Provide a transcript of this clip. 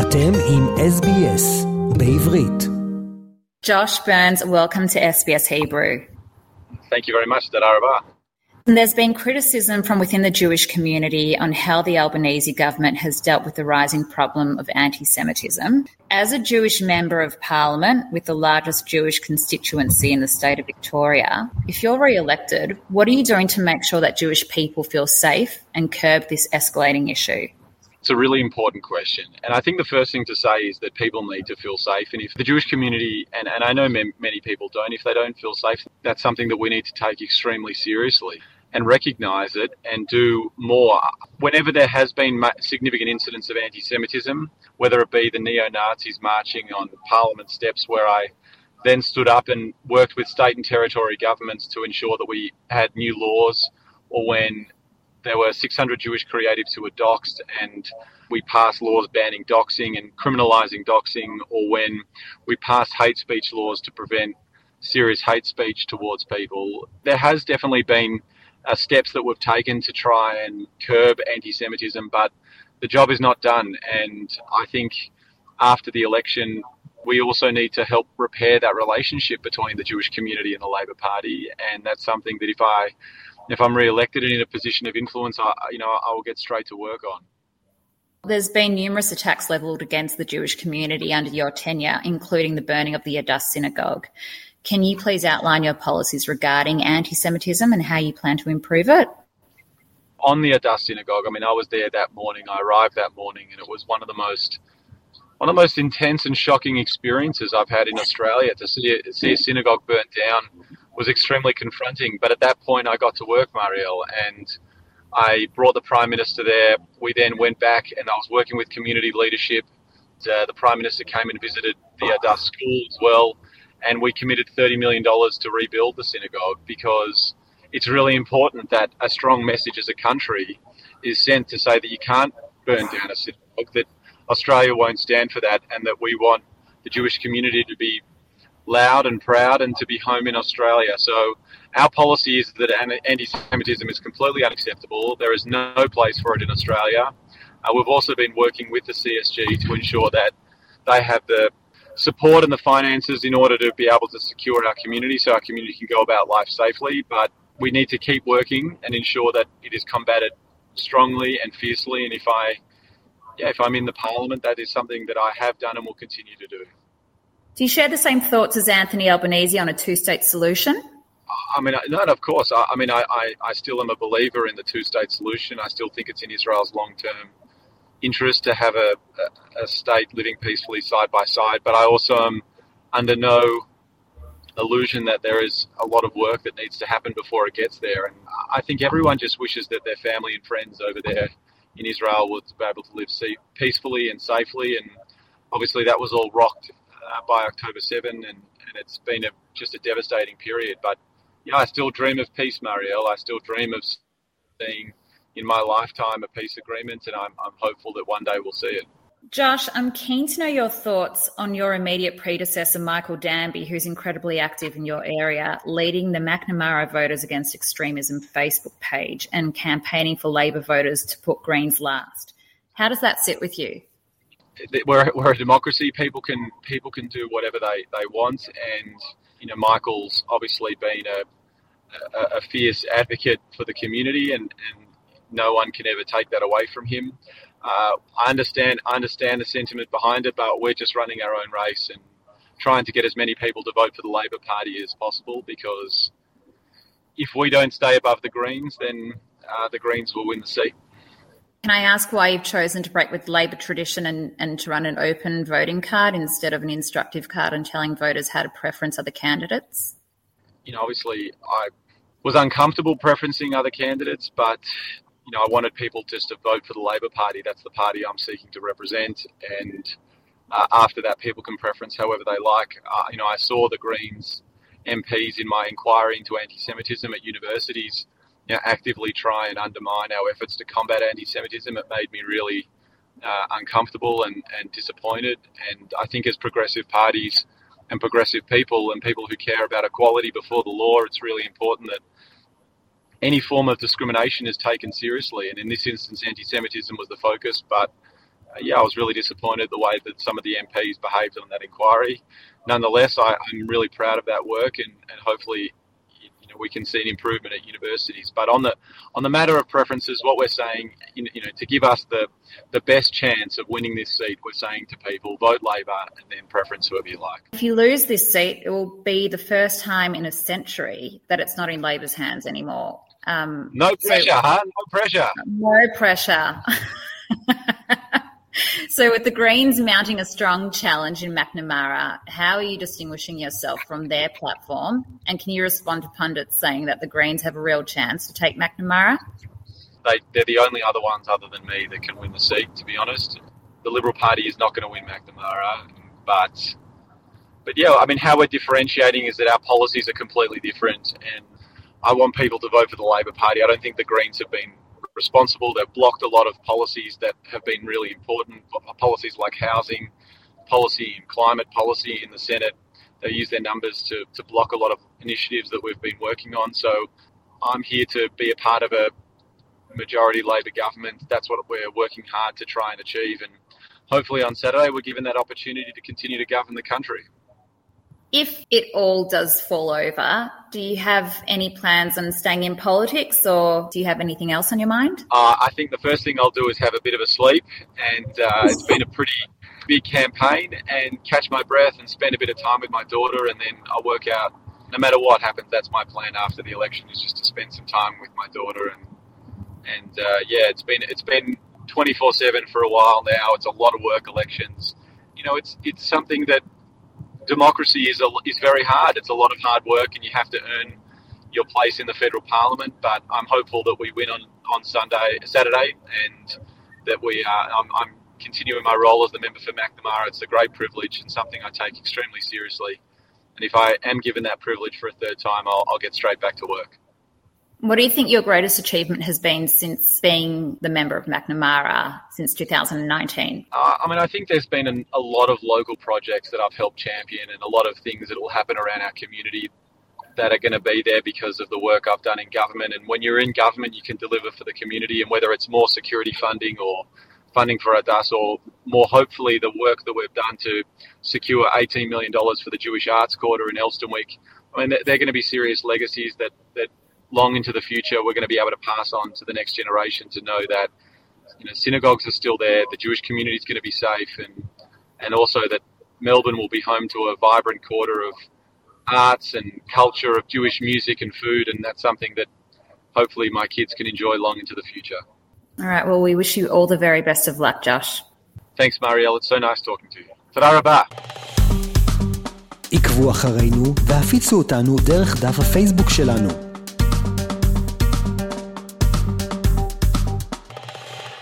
אתם עם SBS בעברית. Josh Burns, welcome to SBS Hebrew. Thank you very much, Dadaraba. There's been criticism from within the Jewish community on how the Albanese government has dealt with the rising problem of anti-Semitism. As a Jewish member of Parliament with the largest Jewish constituency in the state of Victoria, if you're re-elected, what are you doing to make sure that Jewish people feel safe and curb this escalating issue? It's a really important question. And I think the first thing to say is that people need to feel safe. And if the Jewish community, and I know many people don't, if they don't feel safe, that's something that we need to take extremely seriously and recognise it and do more. Whenever there has been significant incidents of anti-Semitism, whether it be the neo-Nazis marching on Parliament steps where I then stood up and worked with state and territory governments to ensure that we had new laws, or when there were 600 Jewish creatives who were doxxed and we passed laws banning doxing and criminalising doxing, or when we passed hate speech laws to prevent serious hate speech towards people. There has definitely been steps that we've taken to try and curb anti-Semitism, but the job is not done. And I think after the election, we also need to help repair that relationship between the Jewish community and the Labor Party. And that's something that if I'm re-elected and in a position of influence, I will get straight to work on. There's been numerous attacks levelled against the Jewish community under your tenure, including the burning of the Adass synagogue. Can you please outline your policies regarding anti-Semitism and how you plan to improve it? On the Adass synagogue, I was there that morning. I arrived that morning, and it was one of the most intense and shocking experiences I've had in Australia. To see a synagogue burnt down was extremely confronting. But at that point, I got to work, Marielle, and I brought the Prime Minister there. We then went back, and I was working with community leadership. The Prime Minister came and visited the Adass school as well, and we committed $30 million to rebuild the synagogue, because it's really important that a strong message as a country is sent to say that you can't burn down a synagogue, that Australia won't stand for that, and that we want the Jewish community to be loud and proud and to be home in Australia. So our policy is that anti-Semitism is completely unacceptable. There is no place for it in Australia. We've also been working with the CSG to ensure that they have the support and the finances in order to be able to secure our community so our community can go about life safely. But we need to keep working and ensure that it is combated strongly and fiercely. And if I'm in the Parliament, that is something that I have done and will continue to do. Do you share the same thoughts as Anthony Albanese on a two-state solution? No, of course. I still am a believer in the two-state solution. I still think it's in Israel's long-term interest to have a state living peacefully side by side. But I also am under no illusion that there is a lot of work that needs to happen before it gets there. And I think everyone just wishes that their family and friends over there in Israel would be able to live peacefully and safely. And obviously that was all rocked by October 7, and it's been just a devastating period. But I still dream of peace, Marielle. I still dream of seeing in my lifetime a peace agreement, and I'm hopeful that one day we'll see it. Josh, I'm keen to know your thoughts on your immediate predecessor, Michael Danby, who's incredibly active in your area, leading the McNamara Voters Against Extremism Facebook page and campaigning for Labor voters to put Greens last. How does that sit with you? We're a democracy. People can do whatever they want, and Michael's obviously been a fierce advocate for the community, and no one can ever take that away from him. I understand the sentiment behind it, but we're just running our own race and trying to get as many people to vote for the Labor Party as possible, because if we don't stay above the Greens, then the Greens will win the seat. Can I ask why you've chosen to break with Labor tradition and to run an open voting card instead of an instructive card and telling voters how to preference other candidates? Obviously I was uncomfortable preferencing other candidates, but I wanted people just to vote for the Labor Party. That's the party I'm seeking to represent. And after that, people can preference however they like. I saw the Greens MPs in my inquiry into anti-Semitism at universities actively try and undermine our efforts to combat anti-Semitism. It made me really uncomfortable and disappointed. And I think as progressive parties and progressive people and people who care about equality before the law, it's really important that any form of discrimination is taken seriously. And in this instance, anti-Semitism was the focus, but I was really disappointed the way that some of the MPs behaved on that inquiry. Nonetheless, I'm really proud of that work, and hopefully, we can see an improvement at universities. But on the matter of preferences, what we're saying, to give us the best chance of winning this seat, we're saying to people, vote Labor and then preference whoever you like. If you lose this seat, it will be the first time in a century that it's not in Labor's hands anymore. No pressure, No pressure. No pressure. So with the Greens mounting a strong challenge in Macnamara, how are you distinguishing yourself from their platform? And can you respond to pundits saying that the Greens have a real chance to take Macnamara? They're the only other ones other than me that can win the seat, to be honest. The Liberal Party is not going to win Macnamara, but yeah, I mean, how we're differentiating is that our policies are completely different, and I want people to vote for the Labor Party. I don't think the Greens have been responsible. They've blocked a lot of policies that have been really important, policies like housing policy and climate policy in the Senate. They use their numbers to block a lot of initiatives that we've been working on. So I'm here to be a part of a majority Labor government. That's what we're working hard to try and achieve. And hopefully on Saturday we're given that opportunity to continue to govern the country. If it all does fall over, do you have any plans on staying in politics, or do you have anything else on your mind? I think the first thing I'll do is have a bit of a sleep, and it's been a pretty big campaign, and catch my breath and spend a bit of time with my daughter, and then I'll work out, no matter what happens, that's my plan after the election, is just to spend some time with my daughter. And it's been 24/7 for a while now. It's a lot of work, elections. It's something that democracy is very hard. It's a lot of hard work, and you have to earn your place in the federal parliament. But I'm hopeful that we win on Saturday, and that I'm continuing my role as the member for Macnamara. It's a great privilege and something I take extremely seriously. And if I am given that privilege for a third time, I'll get straight back to work. What do you think your greatest achievement has been since being the member of Macnamara since 2019? I think there's been a lot of local projects that I've helped champion, and a lot of things that will happen around our community that are going to be there because of the work I've done in government. And when you're in government, you can deliver for the community, and whether it's more security funding or funding for Adas, or more hopefully the work that we've done to secure $18 million for the Jewish Arts Quarter in Elsternwick, they're going to be serious legacies that long into the future we're going to be able to pass on to the next generation, to know that synagogues are still there, the Jewish community is going to be safe, and also that Melbourne will be home to a vibrant quarter of arts and culture, of Jewish music and food, and that's something that hopefully my kids can enjoy long into the future. All right, well, we wish you all the very best of luck, Josh. Thanks, Marielle. It's so nice talking to you. תודה רבה. עקבו אחרינו והפיצו אותנו דרך דף הפייסבוק שלנו.